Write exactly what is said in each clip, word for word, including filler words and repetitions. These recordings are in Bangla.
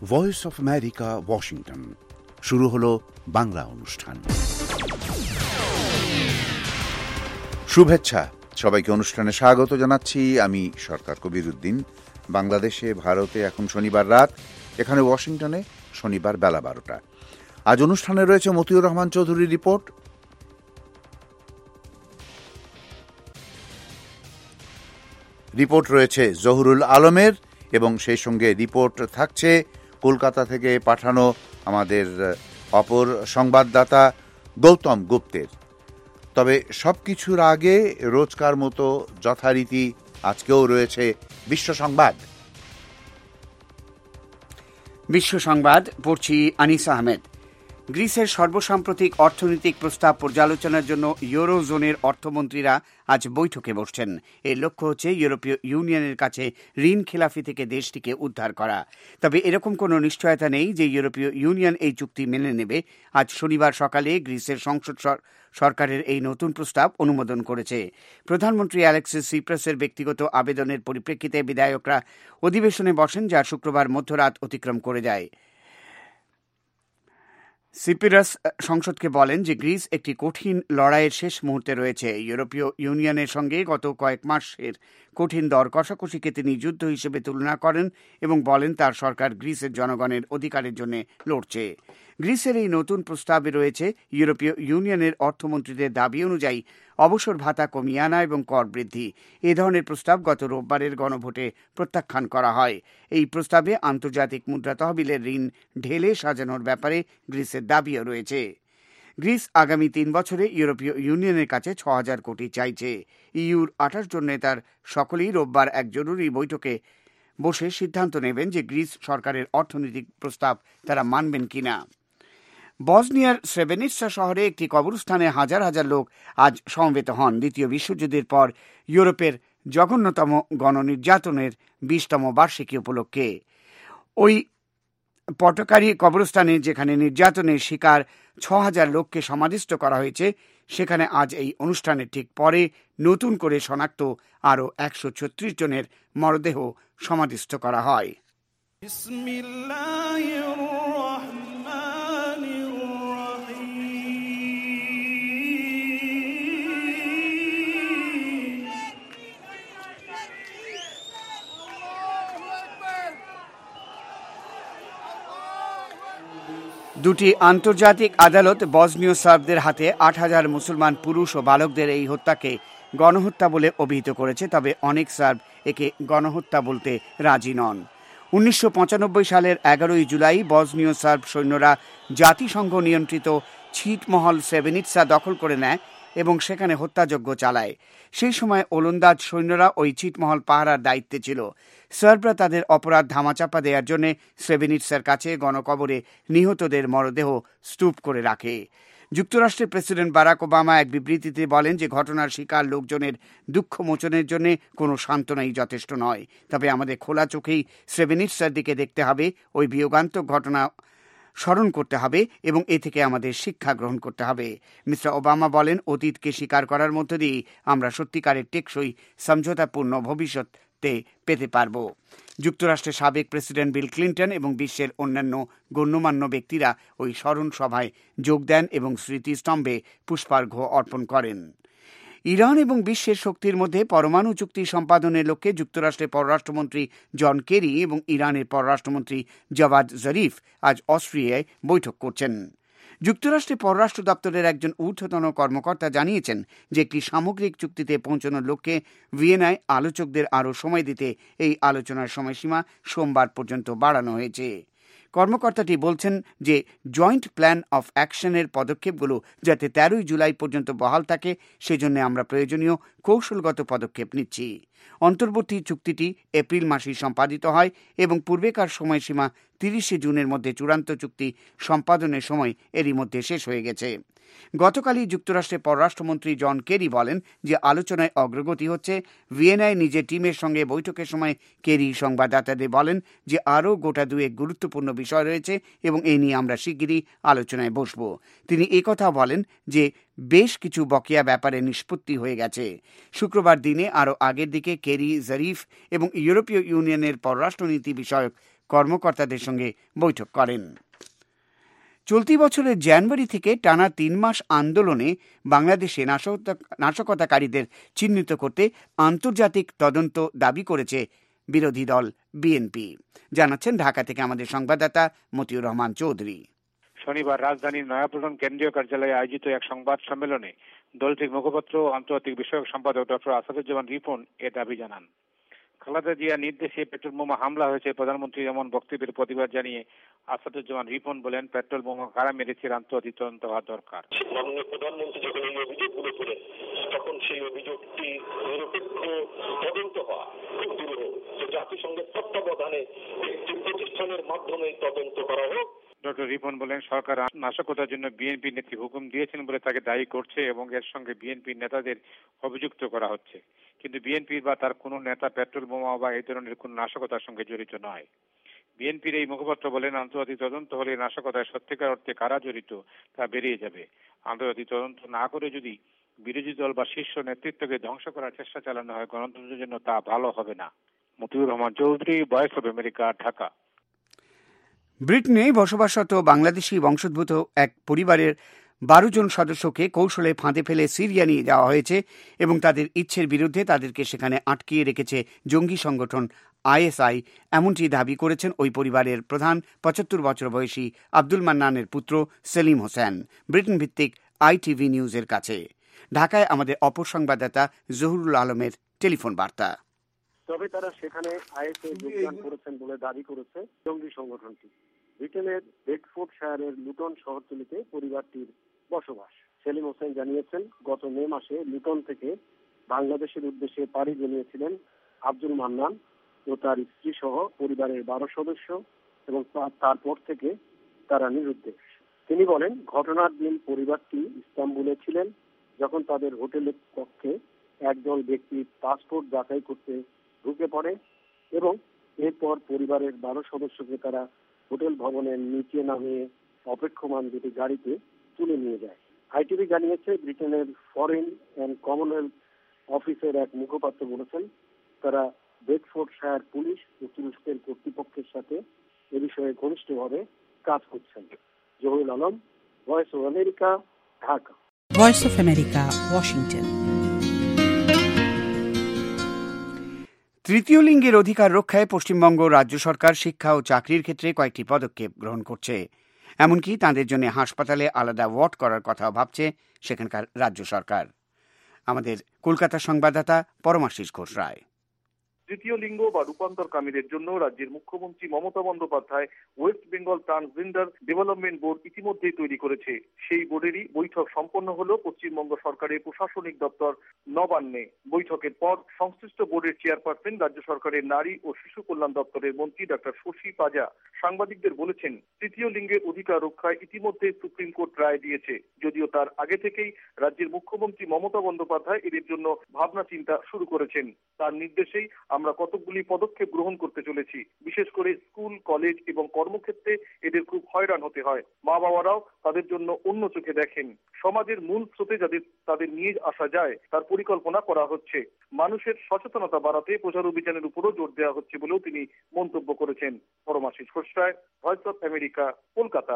Voice of America, Washington. শুরু হলো বাংলা অনুষ্ঠান। শুভেচ্ছা সবাইকে, অনুষ্ঠানে স্বাগত জানাচ্ছি। আমি সরকার কবির উদ্দিন। বাংলাদেশে, ভারতে এখন শনিবার রাত, এখানে ওয়াশিংটনে শনিবার বেলা বারোটা। আজ অনুষ্ঠানে রয়েছে মতিউর রহমান চৌধুরীর রিপোর্ট, রিপোর্ট রয়েছে জহুরুল আলমের, এবং সেই সঙ্গে রিপোর্ট থাকছে কলকাতা থেকে পাঠানো আমাদের অপর সংবাদদাতা গৌতম গুপ্তের। তবে সব কিছুর আগে রোজকার মতো যথারীতি আজকেও রয়েছে বিশ্ব সংবাদ। বিশ্ব সংবাদ পড়ছি আনিস আহমেদ। গ্রিসের সর্বসাম্প্রতিক অর্থনৈতিক প্রস্তাব পর্যালোচনার জন্য ইউরোজোনের অর্থমন্ত্রীরা আজ বৈঠকে বসছেন। এর লক্ষ্য হচ্ছে ইউরোপীয় ইউনিয়নের কাছে ঋণ খেলাফি থেকে দেশটিকে উদ্ধার করা। তবে এরকম কোনো নিশ্চয়তা নেই যে ইউরোপীয় ইউনিয়ন এই চুক্তি মেনে নেবে। আজ শনিবার সকালে গ্রিসের সংসদ সরকারের এই নতুন প্রস্তাব অনুমোদন করেছে। প্রধানমন্ত্রী অ্যালেক্সিস সিপ্রাসের ব্যক্তিগত আবেদনের পরিপ্রেক্ষিতে বিধায়করা অধিবেশনে বসেন, যা শুক্রবার মধ্যরাত অতিক্রম করে যায়। সিপ্রাস সংসদকে বলেন যে গ্রিস একটি কঠিন লড়াইয়ের শেষ মুহূর্তে রয়েছে। ইউরোপীয় ইউনিয়নের সঙ্গে গত কয়েক মাসের কঠিন দর কষাকষিকে তিনি যুদ্ধ হিসেবে তুলনা করেন এবং বলেন তার সরকার গ্রিসের জনগণের অধিকারের জন্য লড়ছে। গ্রিসের এই নতুন প্রস্তাবে রয়েছে ইউরোপীয় ইউনিয়নের অর্থমন্ত্রীদের দাবি অনুযায়ী অবসর ভাতা কমিয়ে আনা এবং কর বৃদ্ধি। এ ধরনের প্রস্তাব গত রোববারের গণভোটে প্রত্যাখ্যান করা হয়। এই প্রস্তাবে আন্তর্জাতিক মুদ্রা তহবিলের ঋণ ঢেলে সাজানোর ব্যাপারে গ্রিসের দাবিও রয়েছে। গ্রিস আগামী তিন বছরে ইউরোপীয় ইউনিয়নের কাছে ছ হাজার কোটি চাইছে। ইউর আঠাশ জন নেতার সকলেই রোববার এক জরুরি বৈঠকে বসে সিদ্ধান্ত নেবেন যে গ্রিস সরকারের অর্থনৈতিক প্রস্তাব তারা মানবেন কিনা। বসনিয়ার স্রেব্রেনিৎসা শহরে একটি কবরস্থানে হাজার হাজার লোক আজ সমবেত হন দ্বিতীয় বিশ্বযুদ্ধের পর ইউরোপের জঘন্যতম গণনির্যাতনের বিশতম বার্ষিকী উপলক্ষে। ওই পটকারী কবরস্থানে, যেখানে নির্যাতনের শিকার ছ হাজার লোককে সমাধিস্থ করা হয়েছে, সেখানে আজ এই অনুষ্ঠানের ঠিক পরে নতুন করে শনাক্ত আরও একশো ছত্রিশ জনের মরদেহ সমাধিস্থ করা হয়। দুটি আন্তর্জাতিক আদালত বসনীয় সার্বদের হাতে আট হাজার মুসলমান পুরুষ ও বালকদের এই হত্যাকে গণহত্যা বলে অভিহিত করেছে। তবে অনেক সার্ব একে গণহত্যা বলতে রাজি নন। উনিশশো পঁচানব্বই সালের এগারোই জুলাই বসনীয় সার্ব সৈন্যরা জাতিসংঘ নিয়ন্ত্রিত ছিটমহল স্রেব্রেনিৎসা দখল করে নেয় এবং সেখানে হত্যাযজ্ঞ চালায়। সেই সময় ওলন্দাজ সৈন্যরা ওই ছিটমহল পাহারার দায়িত্বে ছিল। সার্বরা তাদের অপরাধ ধামাচাপা দেওয়ার জন্য স্রেব্রেনিৎসার কাছে গণকবরে নিহতদের মরদেহ স্তূপ করে রাখে। যুক্তরাষ্ট্রের প্রেসিডেন্ট বারাক ওবামা এক বিবৃতিতে বলেন যে ঘটনার শিকার লোকজনের দুঃখ মোচনের জন্য কোনো সান্ত্বনাই যথেষ্ট নয়। তবে আমাদের খোলা চোখেই স্রেব্রেনিৎসার দিকে দেখতে হবে, ওই বিয়োগান্তক ঘটনা স্মরণ করতে হবে এবং এ থেকে আমাদের শিক্ষা গ্রহণ করতে হবে। মিস্টার ওবামা বলেন, অতীতকে স্বীকার করার মধ্য দিয়ে আমরা সত্যিকারের টেকসই সমঝোতাপূর্ণ ভবিষ্যতে পেতে পারব। যুক্তরাষ্ট্রের সাবেক প্রেসিডেন্ট বিল ক্লিন্টন এবং বিশ্বের অন্যান্য গণ্যমান্য ব্যক্তিরা ওই স্মরণ সভায় যোগ দেন এবং স্মৃতিস্তম্ভে পুষ্পার্ঘ্য অর্পণ করেন। ইরান এবং বিশ্বের শক্তির মধ্যে পরমাণু চুক্তি সম্পাদনের লক্ষ্যে যুক্তরাষ্ট্রের পররাষ্ট্রমন্ত্রী জন কেরি এবং ইরানের পররাষ্ট্রমন্ত্রী জাভাদ জরিফ আজ অস্ট্রিয়ায় বৈঠক করছেন। যুক্তরাষ্ট্রের পররাষ্ট্র দপ্তরের একজন ঊর্ধ্বতন কর্মকর্তা জানিয়েছেন যে একটি সামগ্রিক চুক্তিতে পৌঁছানোর লক্ষ্যে ভিয়েনায় আলোচকদের আরও সময় দিতে এই আলোচনার সময়সীমা সোমবার পর্যন্ত বাড়ানো হয়েছে। কর্মকর্তাটি বলছেন যে জয়েন্ট প্ল্যান অফ অ্যাকশনের পদক্ষেপগুলো যাতে তেরোই জুলাই পর্যন্ত বহাল থাকে, সেজন্য আমরা প্রয়োজনীয় কৌশলগত পদক্ষেপ নিচ্ছি। অন্তর্বর্তী চুক্তিটি এপ্রিল মাসেই সম্পাদিত হয় এবং পূর্বেকার সময়সীমা তিরিশে জুনের মধ্যে চূড়ান্ত চুক্তি সম্পাদনের সময় এরই মধ্যে শেষ হয়ে গেছে। গতকালই যুক্তরাষ্ট্রের পররাষ্ট্রমন্ত্রী জন কেরি বলেন যে আলোচনায় অগ্রগতি হচ্ছে। ভিয়েনায় নিজের টিমের সঙ্গে বৈঠকের সময় কেরি সংবাদদাতাদের বলেন যে আরও গোটা দুয়েক গুরুত্বপূর্ণ বিষয় রয়েছে এবং এ নিয়ে আমরা শিগগিরই আলোচনায় বসব। তিনি একথা বলেন যে বেশ কিছু বকেয়া ব্যাপারে নিষ্পত্তি হয়ে গেছে। শুক্রবার দিনে আরও আগের দিকে কেরি, জরিফ এবং ইউরোপীয় ইউনিয়নের পররাষ্ট্রনীতি বিষয়ক কর্মকর্তাদের সঙ্গে বৈঠক করেন। চলতি বছরের জানুয়ারি থেকে টানা তিন মাস আন্দোলনে বাংলাদেশে নাশকতাকারীদের চিহ্নিত করতে আন্তর্জাতিক তদন্ত দাবি করেছে বিরোধী দল বিএনপি। জানাচ্ছেন ঢাকা থেকে আমাদের সংবাদদাতা মতিউর রহমান চৌধুরী। শনিবার রাজধানীর নয়াপল্টন কেন্দ্রীয় কার্যালয়ে আয়োজিত এক সংবাদ সম্মেলনে দলটির মুখপাত্র ও আন্তর্জাতিক বিষয়ক সম্পাদক ডক্টর আসাদুজ্জামান রিপন এ দাবি জানান। খালেদা জিয়ার নির্দেশে পেট্রোল বোমা হামলা হয়েছে, প্রধানমন্ত্রীর এমন বক্তব্যের প্রতিবাদ জানিয়ে আসাদুজ্জামান রিপন বলেন, পেট্রোল বোমা কারা মেরেছে আন্তর্জাতিক তদন্ত হওয়া দরকার। মাননীয় প্রধানমন্ত্রী যখন এই অভিযোগগুলো করেন তখন সেই অভিযোগটি নিরপেক্ষ তদন্ত হওয়া খুব দুরূহ। জাতিসংঘের তত্ত্বাবধানে একটি প্রতিষ্ঠানের মাধ্যমে তদন্ত করা হোক। ডক্টর রিপন বলেন, সরকার নাশকতার জন্য বিএনপি নেত্রী হুকুম দিয়েছেন বলে তাকে দায়ী করছে এবং এর সঙ্গে বিএনপির নেতাদের অভিযুক্ত করা হচ্ছে, কিন্তু বিএনপি বা তার কোনো নেতা পেট্রোল বোমা বা এই ধরনের কোন নাশকতার সঙ্গে জড়িত নয়। বিএনপির এই মুখপাত্র বলেন, আন্তর্জাতিক তদন্ত হলে নাশকতায় সত্যিকার অর্থে কারা জড়িত তা বেরিয়ে যাবে। আন্তর্জাতিক তদন্ত না করে যদি বিরোধী দল বা শীর্ষ নেতৃত্বকে ধ্বংস করার চেষ্টা চালানো হয়, গণতন্ত্রের জন্য তা ভালো হবে না। Motiur Rahman Chowdhury, voice of America, Dhaka. ব্রিটেনে বসবাসরত বাংলাদেশি বংশোদ্ভূত এক পরিবারের বারো জন সদস্যকে কৌশলে ফাঁদে ফেলে সিরিয়া নিয়ে যাওয়া হয়েছে এবং তাদের ইচ্ছের বিরুদ্ধে তাদেরকে সেখানে আটকিয়ে রেখেছে জঙ্গি সংগঠন আইএসআই, এমনটি দাবি করেছেন ওই পরিবারের প্রধান পঁচাত্তর বছর বয়সী আব্দুল মান্নানের পুত্র সেলিম হোসেন ব্রিটেন ভিত্তিক আইটিভি নিউজের কাছে। ঢাকায় আমাদের অপর সংবাদদাতা জহুরুল আলমের টেলিফোন বার্তা। তবে তারা সেখানে আইএসএ যোগদান করেছেন বলে দাবি করেছে জঙ্গি সংগঠনটি। ব্রিটেনের বেডফোর্ডশায়ারের লুটন শহরতলিতে পরিবারটির বসবাস। সেলিম হোসেন জানিয়েছেন, গত মে মাসে লুটন থেকে বাংলাদেশের উদ্দেশ্যে পাড়ি জমিয়েছিলেন আব্দুল মান্নান ও তার স্ত্রী সহ পরিবারের বারো সদস্য এবং তারপর থেকে তারা নিরুদ্দেশ। তিনি বলেন, ঘটনার দিন পরিবারটি ইস্তাম্বুলে ছিলেন যখন তাদের হোটেলের কক্ষে একদল ব্যক্তি পাসপোর্ট যাচাই করতে ঢুকে পড়ে এবং এরপর পরিবারের বারো সদস্যকে তারা হোটেল ভবনের নিচে নামিয়ে অপেক্ষমান দুটি গাড়িতে তুলে নিয়ে যায়। আইটিভি জানিয়েছে, ব্রিটেনের ফরেন অ্যান্ড কমনওয়েলথ অফিসের এক মুখপাত্র বলেছেন, তারা বেডফোর্ডশায়ার পুলিশ ও তুরস্কের কর্তৃপক্ষের সাথে এ বিষয়ে ঘনিষ্ঠভাবে কাজ করছেন। Zahurul Alam, voice of America, Dhaka. Voice of America, Washington. তৃতীয় লিঙ্গের অধিকার রক্ষায় পশ্চিমবঙ্গ রাজ্য সরকার শিক্ষা ও চাকরির ক্ষেত্রে কয়েকটি পদক্ষেপ গ্রহণ করছে। এমনকি তাঁদের জন্য হাসপাতালে আলাদা ওয়ার্ড করার কথাও ভাবছে সেখানকার রাজ্য সরকার। আমাদের কলকাতা সংবাদদাতা পরমাশিস ঘোষ রায়। তৃতীয় লিঙ্গ বা রূপান্তরকামীদের জন্য রাজ্যের মুখ্যমন্ত্রী Mamata Bandyopadhyay west Bengal transgender development board ইতিমধ্যেই তৈরি করেছে। সেই বোর্ডেরই বৈঠক সম্পন্ন হলো পশ্চিমবঙ্গ সরকারের প্রশাসনিক দপ্তর নবান্নে। বৈঠকের পর সংশ্লিষ্ট বোর্ডের চেয়ারপারসন রাজ্য সরকারের নারী ও শিশু কল্যাণ দপ্তরের মন্ত্রী ডক্টর শশী পাজা সাংবাদিকদের বলেছেন, তৃতীয় লিঙ্গের অধিকার রক্ষায় ইতিমধ্যে সুপ্রিম কোর্ট রায় দিয়েছে, যদিও তার আগে থেকেই রাজ্যের মুখ্যমন্ত্রী মমতা বন্দ্যোপাধ্যায় এদের জন্য ভাবনা চিন্তা শুরু করেছেন। তার নির্দেশেই আমরা কতকগুলি পদক্ষেপ গ্রহণ করতে চলেছি। বিশেষ করে স্কুল, কলেজ এবং কর্মক্ষেত্রে এদের খুব হয়রান হতে হয়। মা বাবারাও তাদের জন্য অন্য চোখে দেখেন। সমাজের মূল স্রোতে যাদের তাদের নিয়ে আসা যায় তার পরিকল্পনা করা হচ্ছে। মানুষের সচেতনতা বাড়াতে প্রচার অভিযানের উপরও জোর দেওয়া হচ্ছে বলেও তিনি মন্তব্য করেছেন। Paramasish Ghosh Roy, voice of America, Kolkata.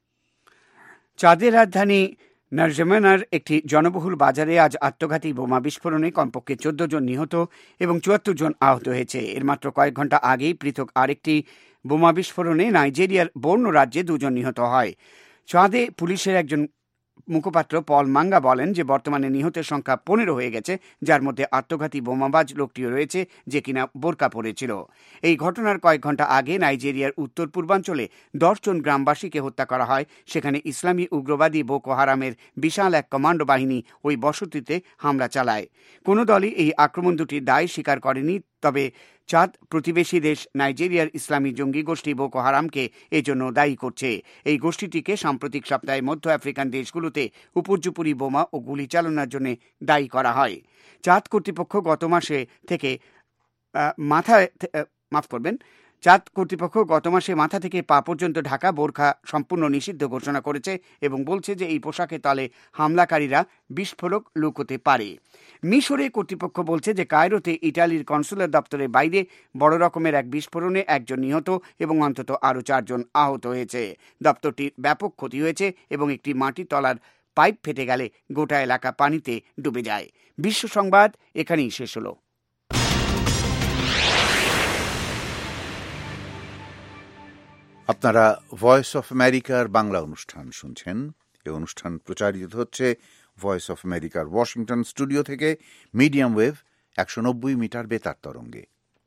চাঁদের রাজধানী নারজমানার একটি জনবহুল বাজারে আজ আত্মঘাতী বোমা বিস্ফোরণে কমপক্ষে চোদ্দ জন নিহত এবং চুয়াত্তর জন আহত হয়েছে। এর মাত্র কয়েক ঘন্টা আগেই পৃথক আরেকটি বোমা বিস্ফোরণে নাইজেরিয়ার বর্নো রাজ্যে দুজন নিহত হয়। চাঁদে পুলিশের একজন মুখপাত্র পল মাঙ্গা বলেন যে বর্তমানে নিহতের সংখ্যা পনেরো হয়ে গেছে, যার মধ্যে আত্মঘাতী বোমাবাজ লোকটিও রয়েছে যে কিনা বোরকা পরেছিল। এই ঘটনার কয়েক ঘন্টা আগে নাইজেরিয়ার উত্তর পূর্বাঞ্চলে দশজন গ্রামবাসীকে হত্যা করা হয়। সেখানে ইসলামী উগ্রবাদী বোকো হারামের বিশাল এক কমান্ডো বাহিনী ওই বসতিতে হামলা চালায়। কোনো দলই এই আক্রমণ দুটির দায় স্বীকার করেনি, তবে চাঁদ প্রতিবেশী দেশ নাইজেরিয়ার ইসলামী জঙ্গি গোষ্ঠী বোকো হারামকে এজন্য দায়ী করছে। এই গোষ্ঠীটিকে সাম্প্রতিক সপ্তাহে মধ্য আফ্রিকান দেশগুলোতে উপর্যুপরি বোমা ও গুলি চালনার জন্য দায়ী করা হয়। চাঁদ কর্তৃপক্ষ গত মাসে থেকে মাথায় মাফ করবেন চাঁদ কর্তৃপক্ষ গত মাসে মাথা থেকে পা পর্যন্ত ঢাকা বোরখা সম্পূর্ণ নিষিদ্ধ ঘোষণা করেছে এবং বলছে যে এই পোশাকের তলে হামলাকারীরা বিস্ফোরক লুকোতে পারে। মিশরে কর্তৃপক্ষ বলছে যে কায়রোতে ইটালির কনসুলার দপ্তরের বাইরে বড় রকমের এক বিস্ফোরণে একজন নিহত এবং অন্তত আরও চারজন আহত হয়েছে। দপ্তরটির ব্যাপক ক্ষতি হয়েছে এবং একটি মাটির তলার পাইপ ফেটে গেলে গোটা এলাকা পানিতে ডুবে যায়। বিশ্ব সংবাদ এখানেই শেষ হলো। আপনারা ভয়েস অফ আমেরিকার বাংলা অনুষ্ঠান শুনছেন। এই অনুষ্ঠান প্রচারিত হচ্ছে ভয়েস অফ আমেরিকার ওয়াশিংটন স্টুডিও থেকে মিডিয়াম ওয়েভ একশো নব্বই মিটার বেতার তরঙ্গে।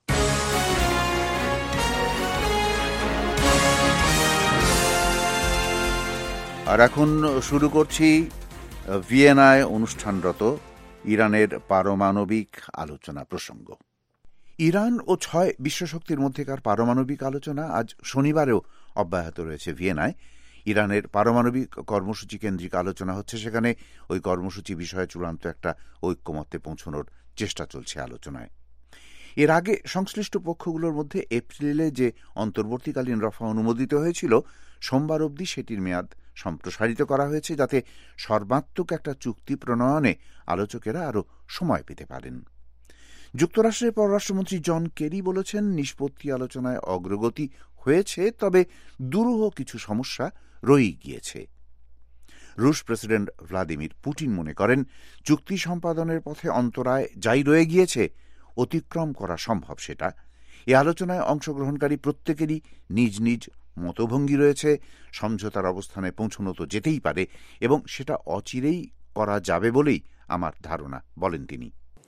আর এখন শুরু করছি ভিয়েনায় অনুষ্ঠানরত ইরানের পারমাণবিক আলোচনা প্রসঙ্গ। ইরান ও ছয় বিশ্বশক্তির মধ্যেকার পারমাণবিক আলোচনা আজ শনিবারেও অব্যাহত রয়েছে ভিয়েনায়। ইরানের পারমাণবিক কর্মসূচি কেন্দ্রিক আলোচনা হচ্ছে সেখানে। ওই কর্মসূচি বিষয়ে চূড়ান্ত একটা ঐক্যমত্যে পৌঁছানোর চেষ্টা চলছে আলোচনায়। এর আগে সংশ্লিষ্ট পক্ষগুলোর মধ্যে এপ্রিলে যে অন্তর্বর্তীকালীন রফা অনুমোদিত হয়েছিল, সোমবার অবধি সেটির মেয়াদ সম্প্রসারিত করা হয়েছে যাতে সর্বাত্মক একটা চুক্তি প্রণয়নে আলোচকেরা আরও সময় পেতে পারেন। যুক্তরাষ্ট্রের পররাষ্ট্রমন্ত্রী জন কেরি বলেছেন, নিষ্পত্তি আলোচনায় অগ্রগতি হয়েছে, তবে দুরূহ কিছু সমস্যা রয়েই গিয়েছে। রুশ প্রেসিডেন্ট ভ্লাদিমির পুতিন মনে করেন, চুক্তি সম্পাদনের পথে অন্তরায় যাই রয়ে গিয়েছে অতিক্রম করা সম্ভব সেটা। এ আলোচনায় অংশগ্রহণকারী প্রত্যেকেরই নিজ নিজ মতভঙ্গি রয়েছে। সমঝোতার অবস্থানে পৌঁছানো তো যেতেই পারে এবং সেটা অচিরেই করা যাবে বলেই আমার ধারণা, বলেন তিনি।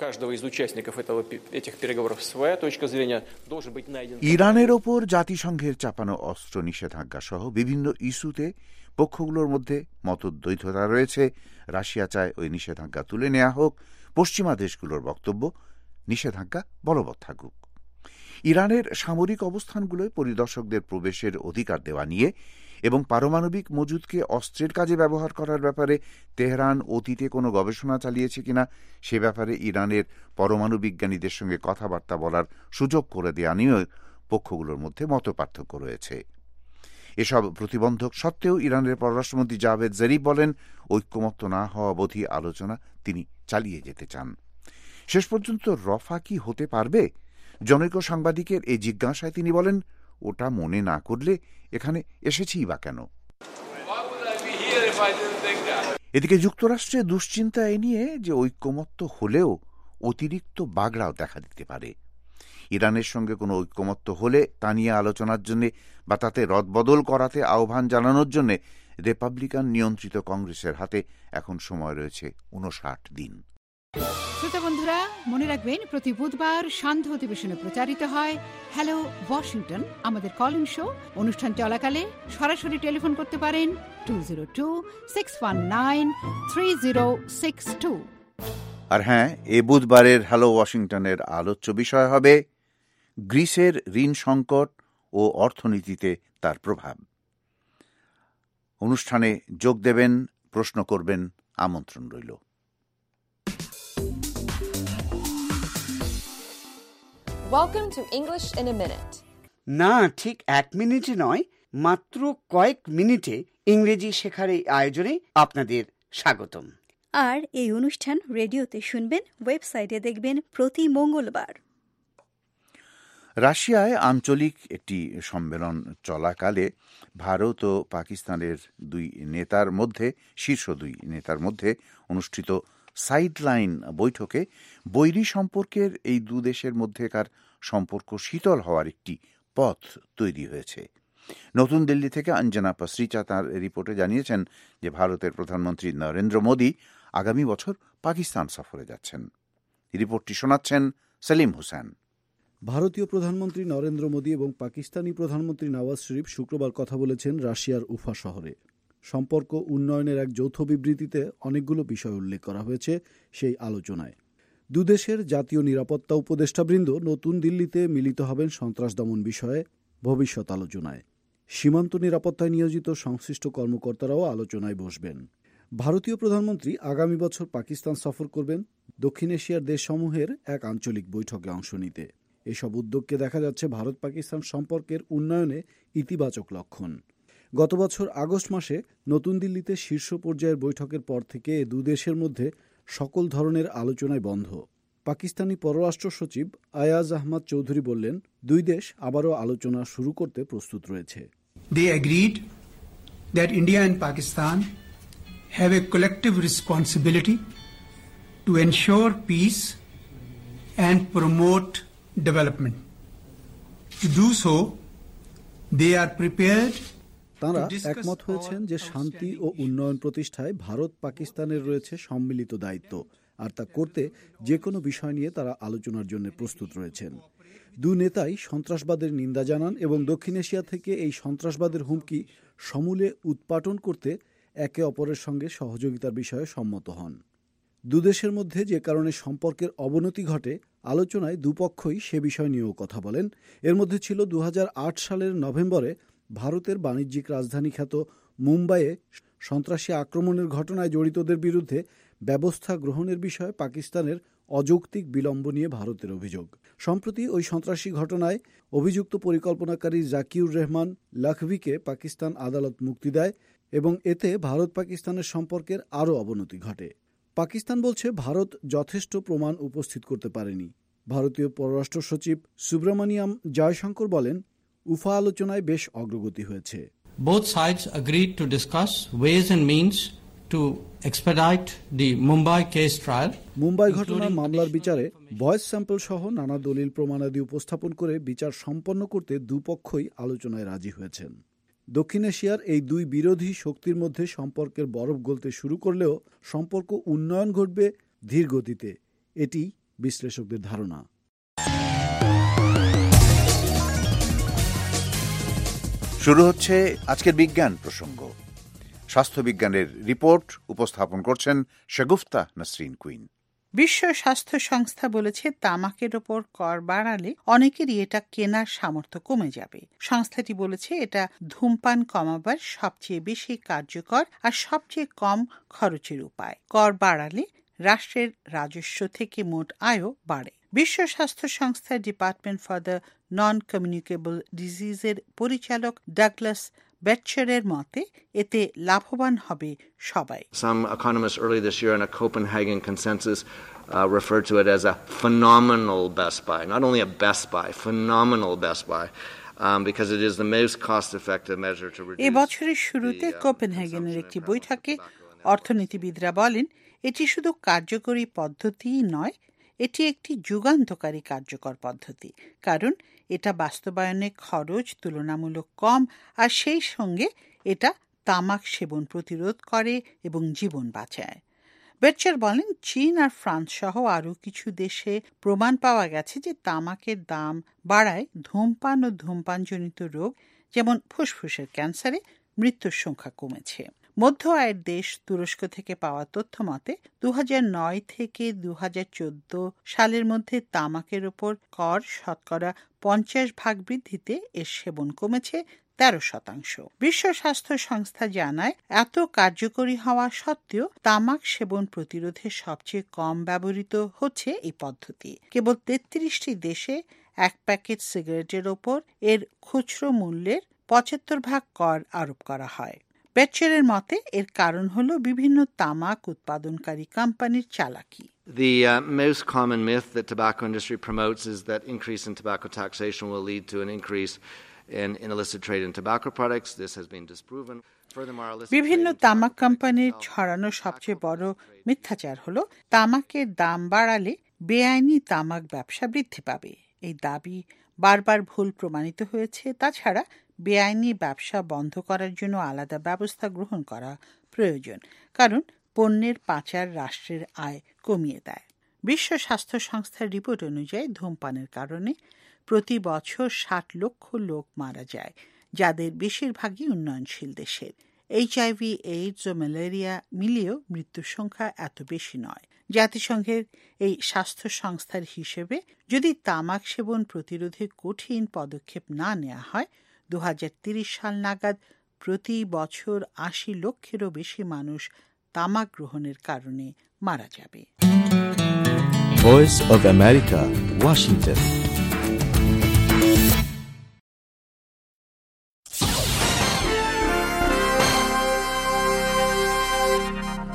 ইরানের ওপর জাতিসংঘের চাপানো অস্ত্র নিষেধাজ্ঞা সহ বিভিন্ন ইস্যুতে পক্ষগুলোর মধ্যে মতদ্বৈধতা রয়েছে। রাশিয়া চায় ওই নিষেধাজ্ঞা তুলে নেওয়া হোক। পশ্চিমা দেশগুলোর বক্তব্য, নিষেধাজ্ঞা বলবৎ থাকুক। ইরানের সামরিক অবস্থানগুলোয় পরিদর্শকদের প্রবেশের অধিকার দেওয়া নিয়ে এবং পারমাণবিক মজুদকে অস্ত্রের কাজে ব্যবহার করার ব্যাপারে তেহরান অতীতে কোনো গবেষণা চালিয়েছে কিনা সে ব্যাপারে ইরানের পরমাণু বিজ্ঞানীদের সঙ্গে কথাবার্তা বলার সুযোগ করে দেওয়া নিয়েও পক্ষগুলোর মধ্যে মতপার্থক্য রয়েছে। এসব প্রতিবন্ধক সত্ত্বেও ইরানের পররাষ্ট্রমন্ত্রী জাভেদ জারিফ বলেন, ঐক্যমত্য না হওয়া অবধি আলোচনা তিনি চালিয়ে যেতে চান। শেষ পর্যন্ত রফা কি হতে পারবে? জনৈক সাংবাদিকের এই জিজ্ঞাসায় তিনি বলেন, ওটা মনে না করলে এখানে এসেছিই বা কেন? এদিকে যুক্তরাষ্ট্রে দুশ্চিন্তা এ নিয়ে যে ঐক্যমত্য হলেও অতিরিক্ত বাগড়াও দেখা দিতে পারে। ইরানের সঙ্গে কোনো ঐক্যমত্য হলে তা নিয়ে আলোচনার জন্য বা তাতে রদবদল করাতে আহ্বান জানানোর জন্য রিপাবলিকান নিয়ন্ত্রিত কংগ্রেসের হাতে এখন সময় রয়েছে উনষাট দিন। শ্রোতা বন্ধুরা, মনে রাখবেন, প্রতি বুধবার সান্ধ্য অধিবেশনে প্রচারিত হয় হ্যালো ওয়াশিংটন, আমাদের কল ইন শো। অনুষ্ঠান চলাকালে সরাসরি টেলিফোন করতে পারেন two zero two six one nine three zero six two. আর হ্যাঁ, এ বুধবারের হ্যালো ওয়াশিংটনের আলোচ্য বিষয় হবে গ্রিসের ঋণ সংকট ও অর্থনীতিতে তার প্রভাব। অনুষ্ঠানে যোগ দেবেন, প্রশ্ন করবেন, আমন্ত্রণ রইল। Welcome to English in a Minute. না, ঠিক এক মিনিটে নয়, মাত্র কয়েক মিনিটে ইংরেজি শেখার এই আয়োজনে আপনাদের স্বাগতম। আর এই অনুষ্ঠান রেডিওতে শুনবেন, ওয়েবসাইটে দেখবেন প্রতি মঙ্গলবার। রাশিয়ায় আঞ্চলিক একটি সম্মেলন চলাকালে ভারত ও পাকিস্তানের দুই নেতার মধ্যে শীর্ষ দুই নেতার মধ্যে অনুষ্ঠিত সাইডলাইন বৈঠকে বৈরী সম্পর্কের এই দু দেশের মধ্যেকার সম্পর্ক শীতল হওয়ার একটি পথ তৈরি হয়েছে। নতুন দিল্লি থেকে অঞ্জনা পাসরিচা তাঁর রিপোর্টে জানিয়েছেন যে ভারতের প্রধানমন্ত্রী নরেন্দ্র মোদী আগামী বছর পাকিস্তান সফরে যাচ্ছেন। রিপোর্টটি শোনাচ্ছেন সেলিম হোসেন। ভারতীয় প্রধানমন্ত্রী নরেন্দ্র মোদী এবং পাকিস্তানি প্রধানমন্ত্রী নওয়াজ শরীফ শুক্রবার কথা বলেছেন রাশিয়ার উফা শহরে। সম্পর্ক উন্নয়নের এক যৌথ বিবৃতিতে অনেকগুলো বিষয় উল্লেখ করা হয়েছে সেই আলোচনায়। দুদেশের জাতীয় নিরাপত্তা উপদেষ্টাবৃন্দ নতুন দিল্লিতে মিলিত হবেন সন্ত্রাস দমন বিষয়ে ভবিষ্যৎ আলোচনায়। সীমান্ত নিরাপত্তায় নিয়োজিত সংশ্লিষ্ট কর্মকর্তারাও আলোচনায় বসবেন। ভারতীয় প্রধানমন্ত্রী আগামী বছর পাকিস্তান সফর করবেন দক্ষিণ এশিয়ার দেশসমূহের এক আঞ্চলিক বৈঠকে অংশ নিতে। এসব উদ্যোগকে দেখা যাচ্ছে ভারত পাকিস্তান সম্পর্কের উন্নয়নে ইতিবাচক লক্ষণ। গত বছর আগস্ট মাসে নতুন দিল্লিতে শীর্ষ পর্যায়ের বৈঠকের পর থেকে এ দুদেশের মধ্যে সকল ধরনের আলোচনায় বন্ধ। পাকিস্তানি পররাষ্ট্র সচিব আয়াজ আহমদ চৌধুরী বললেন, দুই দেশ আবারও আলোচনা শুরু করতে প্রস্তুত রয়েছে। They agreed that India and Pakistan have a collective responsibility to ensure peace and promote development. To do so, they are prepared. তাঁরা একমত হয়েছেন যে শান্তি ও উন্নয়ন প্রতিষ্ঠায় ভারত পাকিস্তানের রয়েছে সম্মিলিত দায়িত্ব, আর তা করতে যে কোনো বিষয় নিয়ে তারা আলোচনার জন্য প্রস্তুত রয়েছেন। দুই নেতাই সন্ত্রাসবাদের নিন্দা জানান এবং দক্ষিণ এশিয়া থেকে এই সন্ত্রাসবাদের হুমকি সমূলে উৎপাটন করতে একে অপরের সঙ্গে সহযোগিতার বিষয়ে সম্মত হন। দুদেশের মধ্যে যে কারণে সম্পর্কের অবনতি ঘটে, আলোচনায় দুপক্ষই সে বিষয় নিয়েও কথা বলেন। এর মধ্যে ছিল দু হাজার আট সালের নভেম্বরে ভারতের বাণিজ্যিক রাজধানী খ্যাত মুম্বাইয়ে সন্ত্রাসী আক্রমণের ঘটনায় জড়িতদের বিরুদ্ধে ব্যবস্থা গ্রহণের বিষয়ে পাকিস্তানের অযৌক্তিক বিলম্ব নিয়ে ভারতের অভিযোগ। সম্প্রতি ওই সন্ত্রাসী ঘটনায় অভিযুক্ত পরিকল্পনাকারী জাকিউর রহমান লখভিকে পাকিস্তান আদালত মুক্তি দেয় এবং এতে ভারত পাকিস্তানের সম্পর্কের আরও অবনতি ঘটে। পাকিস্তান বলছে ভারত যথেষ্ট প্রমাণ উপস্থিত করতে পারেনি। ভারতীয় পররাষ্ট্র সচিব সুব্রমণিয়াম জয়শঙ্কর বলেন, উফা আলোচনায় বেশ অগ্রগতি হয়েছে। Both sides agreed to discuss ways and means to expedite the Mumbai case trial. Mumbai ঘটনার মামলার বিচারে ভয়েস স্যাম্পল সহ নানা দলিল প্রমাণাদি উপস্থাপন করে বিচার সম্পন্ন করতে দুপক্ষই আলোচনায় রাজি হয়েছেন। দক্ষিণ এশিয়ার এই দুই বিরোধী শক্তির মধ্যে সম্পর্কের বরফ গলতে শুরু করলেও সম্পর্ক উন্নয়ন ঘটবে ধীর গতিতে, এটি বিশ্লেষকদের ধারণা। শুরু হচ্ছে আজকের বিজ্ঞান প্রসঙ্গ। স্বাস্থ্যবিজ্ঞানের রিপোর্ট উপস্থাপন করছেন শাগুফতা নাসরিন কুইন। বিশ্ব স্বাস্থ্য সংস্থা বলেছে, তামাকের ওপর কর বাড়ালে অনেকেরই এটা কেনার সামর্থ্য কমে যাবে। সংস্থাটি বলেছে, এটা ধূমপান কমাবার সবচেয়ে বেশি কার্যকর আর সবচেয়ে কম খরচের উপায়। কর বাড়ালে রাষ্ট্রের রাজস্ব থেকে মোট আয়ও বাড়ে। বিশ্ব স্বাস্থ্য সংস্থার department for the non communicable ডিজিজের পরিচালক ডাগলাস বেটচারের মতে এতে লাভবান হবে সবাই। Some economists early this year in a Copenhagen consensus uh, referred to it as a phenomenal Best Buy. Not only a Best Buy, phenomenal Best Buy. Um, because it is the most cost-effective measure to reduce. এই বছরের শুরুতে কোপেনহেগেনের একটি বৈঠকে অর্থনীতিবিদরা বলেন, এটি শুধু কার্যকরী পদ্ধতিই নয়, এটি একটি যুগান্তকারী কার্যকর পদ্ধতি, কারণ এটা বাস্তবায়নে খরচ তুলনামূলক কম আর সেই সঙ্গে এটা তামাক সেবন প্রতিরোধ করে এবং জীবন বাঁচায়। বেটচার বলেন, চীন আর ফ্রান্স সহ আরও কিছু দেশে প্রমাণ পাওয়া গেছে যে তামাকের দাম বাড়ায় ধূমপান ও ধূমপানজনিত রোগ যেমন ফুসফুসের ক্যান্সারে মৃত্যুর সংখ্যা কমেছে। মধ্য আয়ের দেশ তুরস্ক থেকে পাওয়া তথ্য মতে দু হাজার নয় থেকে দু হাজার চোদ্দ সালের মধ্যে তামাকের ওপর কর শতকরা পঞ্চাশ ভাগ বৃদ্ধিতে এর সেবন কমেছে তেরো শতাংশ। বিশ্ব স্বাস্থ্য সংস্থা জানায়, এত কার্যকরী হওয়া সত্ত্বেও তামাক সেবন প্রতিরোধে সবচেয়ে কম ব্যবহৃত হচ্ছে এই পদ্ধতি। কেবল তেত্রিশটি দেশে এক প্যাকেট সিগারেটের ওপর এর খুচরো মূল্যের পঁচাত্তর ভাগ কর আরোপ করা হয়। বেটচারের মতে এর কারণ হল বিভিন্ন তামাক উৎপাদনকারী কোম্পানির চালাকি। The uh, most common myth that tobacco industry promotes is that increase in tobacco taxation will lead to an increase in, in illicit trade in tobacco products. This has been disproven. বিভিন্ন তামাক কোম্পানির ছড়ানো সবচেয়ে বড় মিথ্যাচার হল তামাকের দাম বাড়ালে বেআইনি তামাক ব্যবসা বৃদ্ধি পাবে। এই দাবি বারবার ভুল প্রমাণিত হয়েছে। তাছাড়া বেআইনি ব্যবসা বন্ধ করার জন্য আলাদা ব্যবস্থা গ্রহণ করা প্রয়োজন, কারণ পণ্যের পাচার রাষ্ট্রের আয় কমিয়ে দেয়। বিশ্ব স্বাস্থ্য সংস্থার রিপোর্ট অনুযায়ী ধূমপানের কারণে প্রতি বছর ষাট লক্ষ লোক মারা যায়, যাদের বেশিরভাগই উন্নয়নশীল দেশের। এইচআইভি, এইডস ও ম্যালেরিয়া মিলিয়েও মৃত্যুর সংখ্যা এত বেশি নয়। জাতিসংঘের এই স্বাস্থ্য সংস্থার হিসেবে যদি তামাক সেবন প্রতিরোধে কঠিন পদক্ষেপ না নেওয়া হয়, দু হাজার তিরিশ সাল নাগাদ প্রতি বছর আশি লক্ষেরও বেশি মানুষ তামাক গ্রহণের কারণে মারা যাবে। Voice of America, Washington.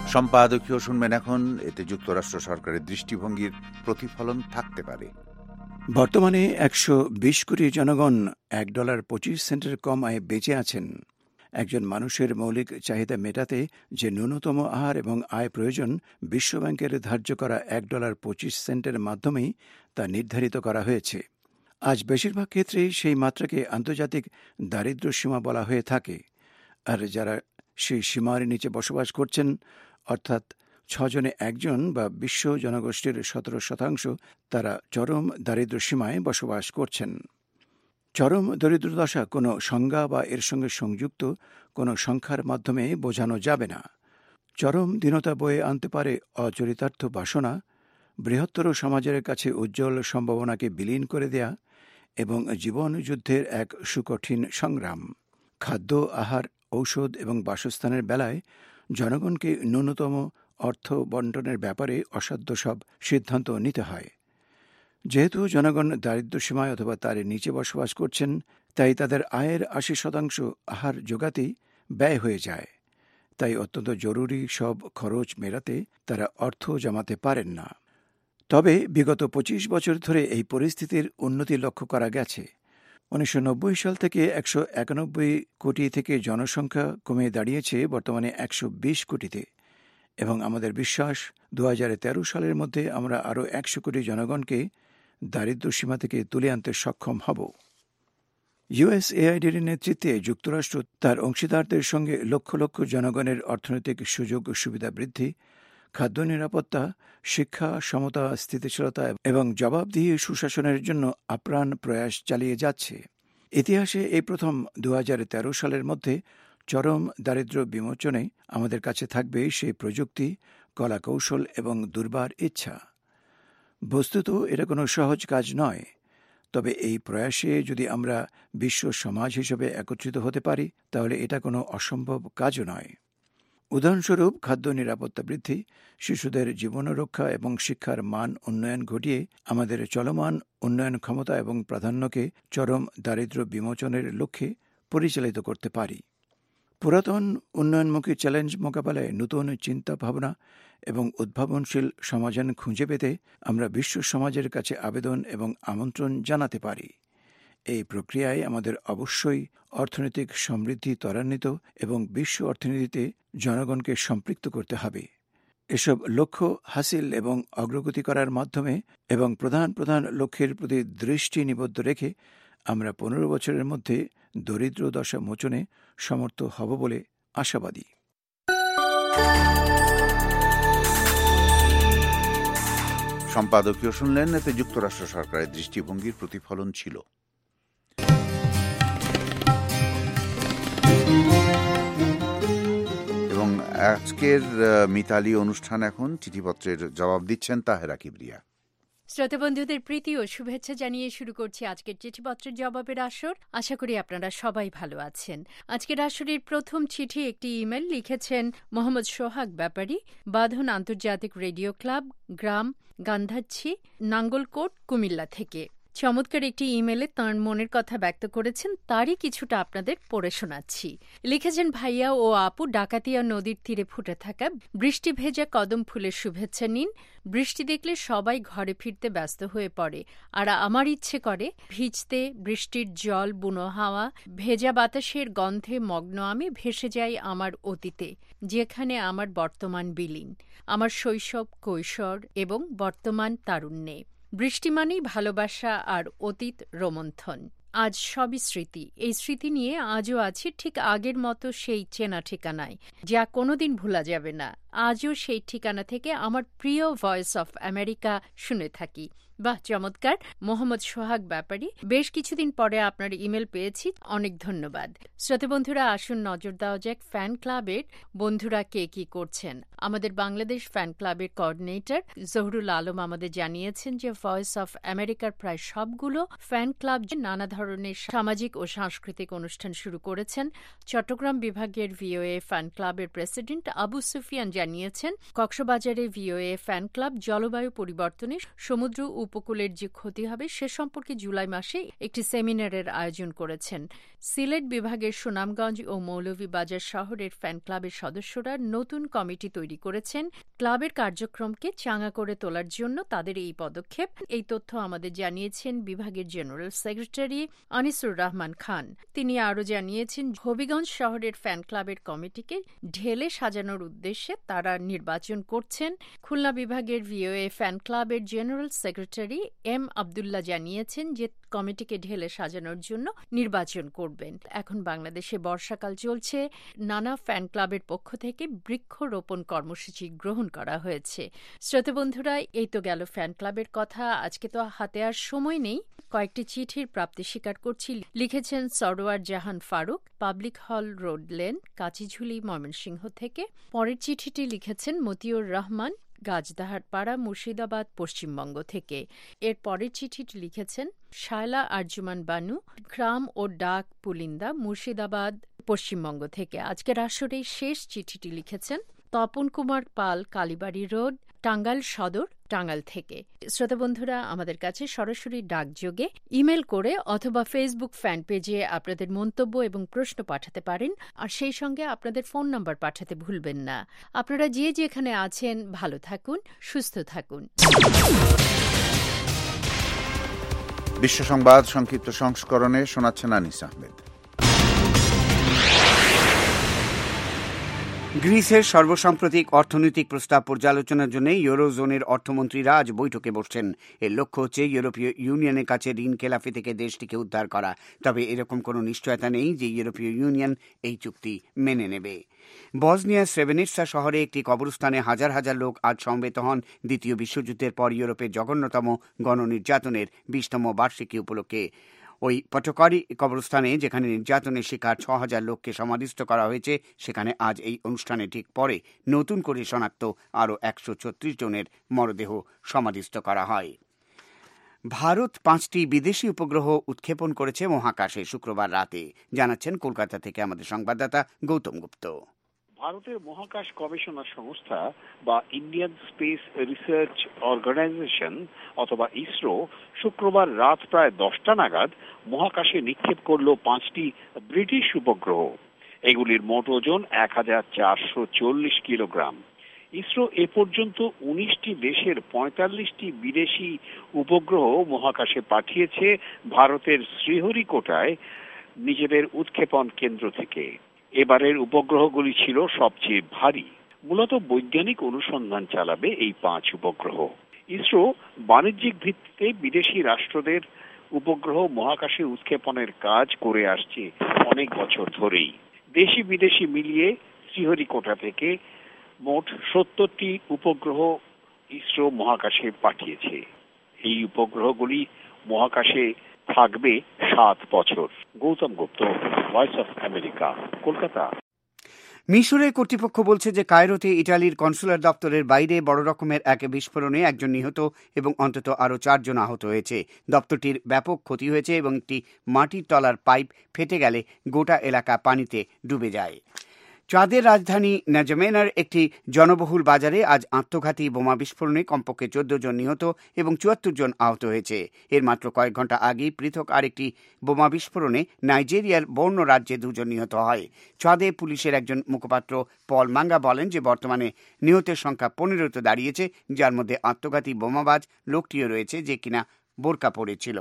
সম্পাদকীয় শুনবেন এখন। এতে যুক্তরাষ্ট্র সরকারের দৃষ্টিভঙ্গির প্রতিফলন থাকতে পারে। বর্তমানে একশো বিশ কোটি জনগণ এক ডলার পঁচিশ সেন্টের কম আয়ে বেঁচে আছেন। একজন মানুষের মৌলিক চাহিদা মেটাতে যে ন্যূনতম আহার এবং আয় প্রয়োজন বিশ্বব্যাংকের ধার্য করা এক ডলার পঁচিশ সেন্টের মাধ্যমেই তা নির্ধারিত করা হয়েছে। আজ বেশিরভাগ ক্ষেত্রেই সেই মাত্রাকে আন্তর্জাতিক দারিদ্র্য সীমা বলা হয়ে থাকে। আর যারা সেই সীমার নিচে বসবাস করছেন, অর্থাৎ ছজনে একজন বা বিশ্ব জনগোষ্ঠীর সতেরো শতাংশ, তারা চরম দারিদ্র্য সীমায় বসবাস করছেন। চরম দরিদ্রদশা কোনো সংজ্ঞা বা এর সঙ্গে সংযুক্ত কোনো সংখ্যার মাধ্যমে বোঝানো যাবে না। চরম দীনতা বয়ে আনতে পারে অচরিতার্থ বাসনা, বৃহত্তর সমাজের কাছে উজ্জ্বল সম্ভাবনাকে বিলীন করে দেয়া এবং জীবন যুদ্ধের এক সুকঠিন সংগ্রাম। খাদ্য, আহার, ঔষধ এবং বাসস্থানের বেলায় জনগণকে ন্যূনতম অর্থ বণ্টনের ব্যাপারে অসাধ্য সব সিদ্ধান্ত নিতে হয়। যেহেতু জনগণ দারিদ্র্য সীমায় অথবা তার নিচে বসবাস করছেন, তাই তাদের আয়ের আশি শতাংশ আহার জোগাতেই ব্যয় হয়ে যায়। তাই অত্যন্ত জরুরি সব খরচ মেটাতে তারা অর্থ জমাতে পারেন না। তবে বিগত পঁচিশ বছর ধরে এই পরিস্থিতির উন্নতি লক্ষ্য করা গেছে। উনিশশো নব্বই সাল থেকে একশো একানব্বই কোটি থেকে জনসংখ্যা কমে দাঁড়িয়েছে বর্তমানে একশো বিশ কোটিতে, এবং আমাদের বিশ্বাস দু হাজার তেরো সালের মধ্যে আমরা আরও একশো কোটি জনগণকে দারিদ্র্য সীমা থেকে তুলে আনতে সক্ষম হব। ইউএসএআইডির নেতৃত্বে যুক্তরাষ্ট্র তার অংশীদারদের সঙ্গে লক্ষ লক্ষ জনগণের অর্থনৈতিক সুযোগ সুবিধা বৃদ্ধি, খাদ্য নিরাপত্তা, শিক্ষা, সমতা, স্থিতিশীলতা এবং জবাবদিহি সুশাসনের জন্য আপ্রাণ প্রয়াস চালিয়ে যাচ্ছে। ইতিহাসে এই প্রথম দু হাজার তেরো সালের মধ্যে চরম দারিদ্র্য বিমোচনে আমাদের কাছে থাকবে সেই প্রযুক্তি, কলা কৌশল এবং দুর্বার ইচ্ছা। বস্তুত এটা কোনো সহজ কাজ নয়, তবে এই প্রয়াসে যদি আমরা বিশ্ব সমাজ হিসেবে একত্রিত হতে পারি তাহলে এটা কোনো অসম্ভব কাজও নয়। উদাহরণস্বরূপ খাদ্য নিরাপত্তা বৃদ্ধি, শিশুদের জীবন রক্ষা এবং শিক্ষার মান উন্নয়ন ঘটিয়ে আমাদের চলমান উন্নয়ন ক্ষমতা এবং প্রাধান্যকে চরম দারিদ্র্য বিমোচনের লক্ষ্যে পরিচালিত করতে পারি। পুরাতন উন্নয়নমুখী চ্যালেঞ্জ মোকাবেলায় নতুন চিন্তা ভাবনা এবং উদ্ভাবনশীল সমাধান খুঁজে পেতে আমরা বিশ্ব সমাজের কাছে আবেদন এবং আমন্ত্রণ জানাতে পারি। এই প্রক্রিয়ায় আমাদের অবশ্যই অর্থনৈতিক সমৃদ্ধি ত্বরান্বিত এবং বিশ্ব অর্থনীতিতে জনগণকে সম্পৃক্ত করতে হবে। এসব লক্ষ্য হাসিল এবং অগ্রগতি করার মাধ্যমে এবং প্রধান প্রধান লক্ষ্যের প্রতি দৃষ্টি নিবদ্ধ রেখে আমরা পনেরো বছরের মধ্যে দরিদ্র দশা মোচনে সমর্থ হব বলে আশাবাদী। সম্পাদকীয় শুনলেন, এতে যুক্তরাষ্ট্র সরকারের দৃষ্টিভঙ্গির প্রতিফলন ছিল। এবং আজকের মিতালি অনুষ্ঠান এখন চিঠিপত্রের জবাব দিচ্ছেন তাহেরা কিবরিয়া। শ্রোতা বন্ধুদের প্রীতি ও শুভেচ্ছা জানিয়ে শুরু করছি আজকের চিঠিপত্রের জবাবের আসর। আশা করি আপনারা সবাই ভালো আছেন। আজকের আসরের প্রথম চিঠি একটি ইমেল লিখেছেন মোহাম্মদ সোহাগ ব্যাপারী, বাঁধন আন্তর্জাতিক রেডিও ক্লাব, গ্রাম গান্ধাচ্ছি, নাঙ্গলকোট, কুমিল্লা থেকে। চমৎকার একটি ইমেলে তাঁর মনের কথা ব্যক্ত করেছেন, তারই কিছুটা আপনাদের পড়ে শোনাচ্ছি। লিখেছেন, ভাইয়া ও আপু, ডাকাতিয়া নদীর তীরে ফুটে থাকা বৃষ্টি ভেজা কদম ফুলের শুভেচ্ছা নিন। বৃষ্টি দেখলে সবাই ঘরে ফিরতে ব্যস্ত হয়ে পড়ে, আর আমার ইচ্ছে করে ভিজতে, বৃষ্টির জল, বুনো হাওয়া, ভেজা বাতাসের গন্ধে মগ্ন আমি ভেসে যাই আমার অতীতে, যেখানে আমার বর্তমান বিলীন, আমার শৈশব, কৈশোর এবং বর্তমান তারুণ্যে। বৃষ্টি মানেই ভালোবাসা আর অতীত রোমন্থন। আজ সবই স্মৃতি। এই স্মৃতি নিয়ে আজও আছি ঠিক আগের মতো সেই চেনা ঠিকানায়, যা কোনোদিন ভোলা যাবে না। আজও সেই ঠিকানা থেকে আমার প্রিয় ভয়েস অফ আমেরিকা শুনে থাকি। বাহ, চমৎকার। মোহাম্মদ সোহাগ ব্যাপারী, বেশ কিছুদিন পরে আপনার ইমেল পেয়েছি, অনেক ধন্যবাদ। শ্রোতা বন্ধুরা, আসুন নজর দেওয়া যাক ফ্যান ক্লাবের বন্ধুরা কে কি করছেন। আমাদের বাংলাদেশ ফ্যান ক্লাবের কোঅর্ডিনেটর জহুরুল আলম আমাদের জানিয়েছেন যে ভয়েস অফ আমেরিকার প্রায় সবগুলো ফ্যান ক্লাব নানা ধরনের সামাজিক ও সাংস্কৃতিক অনুষ্ঠান শুরু করেছেন। চট্টগ্রাম বিভাগের ভিওএ ফ্যান ক্লাবের প্রেসিডেন্ট আবু সুফিয়ান জানিয়েছেন, কক্সবাজারে ভিওএ ফ্যান ক্লাব জলবায়ু পরিবর্তনে সমুদ্র উপকূলের যে ক্ষতি হবে সে সম্পর্কে জুলাই মাসে একটি সেমিনারের আয়োজন করেছেন। সিলেট বিভাগের সুনামগঞ্জ ও মৌলভীবাজার শহরের ফ্যান ক্লাবের সদস্যরা নতুন কমিটি তৈরি করেছেন ক্লাবের কার্যক্রমকে চাঙা করে তোলার জন্য তাদের এই পদক্ষেপ। এই তথ্য আমাদের জানিয়েছেন বিভাগের জেনারেল সেক্রেটারি আনিসুর রহমান খান। তিনি আরও জানিয়েছেন হবিগঞ্জ শহরের ফ্যান ক্লাবের কমিটিকে ঢেলে সাজানোর উদ্দেশ্যে তারা নির্বাচন করছেন। খুলনা বিভাগের ভিওএ ফ্যান ক্লাবের জেনারেল সেক্রেটারি এম আবদুল্লাহ জানিয়েছেন যে কমিটিকে ঢেলে সাজানোর জন্য নির্বাচন করবেন। এখন বাংলাদেশে বর্ষাকাল চলছে, নানা ফ্যান ক্লাবের পক্ষ থেকে বৃক্ষরোপণ কর্মসূচি গ্রহণ করা হয়েছে। শ্রোতা বন্ধুরা, এই তো গেল ফ্যান ক্লাবের কথা। আজকে তো হাতে আর সময় নেই, কয়েকটি চিঠির প্রাপ্তি স্বীকার করছি। লিখেছেন Sarwar Jahan Faruk, public hall road lane, Kachijhuli, Mymensingh থেকে। পরের চিঠিটি লিখেছেন মতিউর রহমান, গাজদাহারপাড়া, মুর্শিদাবাদ, পশ্চিমবঙ্গ থেকে। এর পরের চিঠিটি লিখেছেন শায়লা আরজুমান বানু, গ্রাম ও ডাক পুলিন্দা, মুর্শিদাবাদ, পশ্চিমবঙ্গ থেকে। আজকের আসরে শেষ চিঠিটি লিখেছেন তপন কুমার পাল, কালীবাড়ি রোড, টাঙ্গাইল সদর, টাঙ্গাইল থেকে। শ্রোতা বন্ধুরা, আমাদের কাছে সরাসরি ডাকযোগে, ইমেল করে অথবা ফেসবুক ফ্যান পেজে আপনাদের মন্তব্য এবং প্রশ্ন পাঠাতে পারেন। আর সেই সঙ্গে আপনাদের ফোন নাম্বার পাঠাতে ভুলবেন না। আপনারা যে যেখানে আছেন ভালো থাকুন, সুস্থ থাকুন। বিশ্ব সংবাদ সংক্ষিপ্ত সংস্করণে শোনাচ্ছেন আনিস আহমেদ। গ্রিসের সর্বসাম্প্রতিক অর্থনৈতিক প্রস্তাব পর্যালোচনার জন্য ইউরোজোনের অর্থমন্ত্রীরা আজ বৈঠকে বসছেন। এর লক্ষ্য হচ্ছে ইউরোপীয় ইউনিয়নের কাছে ঋণ খেলাফি থেকে দেশটিকে উদ্ধার করা। তবে এরকম কোনো নিশ্চয়তা নেই যে ইউরোপীয় ইউনিয়ন এই চুক্তি মেনে নেবে। বসনিয়ার স্রেব্রেনিৎসা শহরে একটি কবরস্থানে হাজার হাজার লোক আজ সমবেত হন দ্বিতীয় বিশ্বযুদ্ধের পর ইউরোপের জঘন্যতম গণনির্যাতনের বিশতম বার্ষিকী উপলক্ষে। ওই পটকারি কবরস্থানে, যেখানে নির্যাতনের শিকার ছ হাজার লোককে সমাধিস্থ করা হয়েছে, সেখানে আজ এই অনুষ্ঠানে ঠিক পরে নতুন করে শনাক্ত আরও একশো ছত্রিশ জনের মরদেহ সমাধিস্থ করা হয়। ভারত পাঁচটি বিদেশি উপগ্রহ উৎক্ষেপণ করেছে মহাকাশে শুক্রবার রাতে, জানাচ্ছেন কলকাতা থেকে আমাদের সংবাদদাতা গৌতম গুপ্ত। ভারতের মহাকাশ গবেষণা সংস্থা বা ইন্ডিয়ান স্পেস রিসার্চ অর্গানাইজেশন অথবা ইসরো শুক্রবার রাত প্রায় দশটা নাগাদ মহাকাশে নিক্ষেপ করল পাঁচটি ব্রিটিশ উপগ্রহ। এগুলির মোট ওজন এক হাজার চারশো চল্লিশ কিলোগ্রাম। ইসরো এ পর্যন্ত উনিশটি দেশের পঁয়তাল্লিশটি বিদেশি উপগ্রহ মহাকাশে পাঠিয়েছে ভারতের শ্রীহরিকোটায় নিজেদের উৎক্ষেপণ কেন্দ্র থেকে। এবারের উপগ্রহগুলি ছিল সবচেয়ে ভারী। মূলত বৈজ্ঞানিক অনুসন্ধান চালাবে এই পাঁচ উপগ্রহ। ইসরো বাণিজ্যিক ভিত্তিতে বিদেশি রাষ্ট্রদের উপগ্রহ মহাকাশে উৎক্ষেপণের কাজ করে আসছে অনেক বছর ধরেই। দেশি বিদেশি মিলিয়ে শ্রীহরিকোটা থেকে মোট সত্তরটি উপগ্রহ ইসরো মহাকাশে পাঠিয়েছে। এই উপগ্রহগুলি মহাকাশে থাকবে সাত বছর। Gautam Gupta, voice of America, Kolkata. মিশরের কর্তৃপক্ষ বলছে যে কায়রোতে ইটালির কনসুলার দপ্তরের বাইরে বড় রকমের এক বিস্ফোরণে একজন নিহত এবং অন্তত আরও চারজন আহত হয়েছে। দপ্তরটির ব্যাপক ক্ষতি হয়েছে এবং একটি মাটির তলার পাইপ ফেটে গেলে গোটা এলাকা পানিতে ডুবে যায়। চাঁদের রাজধানী নাজমেনার একটি জনবহুল বাজারে আজ আত্মঘাতী বোমা বিস্ফোরণে কমপক্ষে চোদ্দ জন নিহত এবং চুয়াত্তর জন আহত হয়েছে। এর মাত্র কয়েক ঘন্টা আগেই পৃথক আরেকটি বোমা বিস্ফোরণে নাইজেরিয়ার বর্ণ রাজ্যে দুজন নিহত হয়। চাঁদে পুলিশের একজন মুখপাত্র পল মাঙ্গা বলেন যে বর্তমানে নিহতের সংখ্যা পনেরোতে দাঁড়িয়েছে, যার মধ্যে আত্মঘাতী বোমাবাজ লোকটিও রয়েছে যে কিনা বোরকা পরেছিল।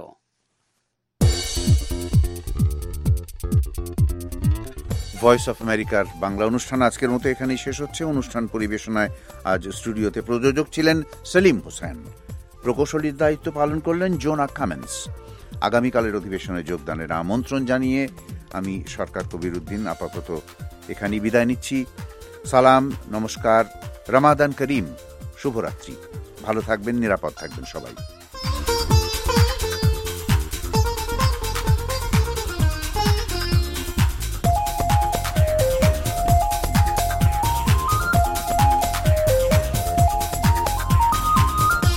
ভয়েস অফ আমেরিকার বাংলা অনুষ্ঠান আজকের মতো এখানেই শেষ হচ্ছে। অনুষ্ঠান পরিবেশনায় আজ স্টুডিওতে প্রযোজক ছিলেন সেলিম হোসেন, প্রকৌশলীর দায়িত্ব পালন করলেন জোনা কামেন্স। আগামীকালের অধিবেশনে যোগদানের আমন্ত্রণ জানিয়ে আমি সরকার কবির উদ্দিন আপাতত এখানেই বিদায় নিচ্ছি। সালাম, নমস্কার, রমাদান করিম, শুভরাত্রি। ভালো থাকবেন, নিরাপদ থাকবেন সবাই।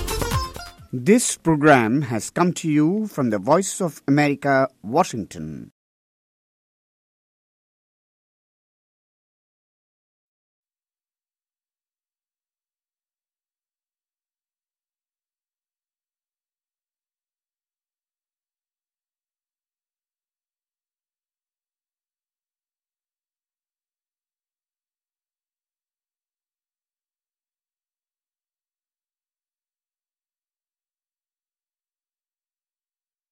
This program has come to you from the Voice of America, Washington.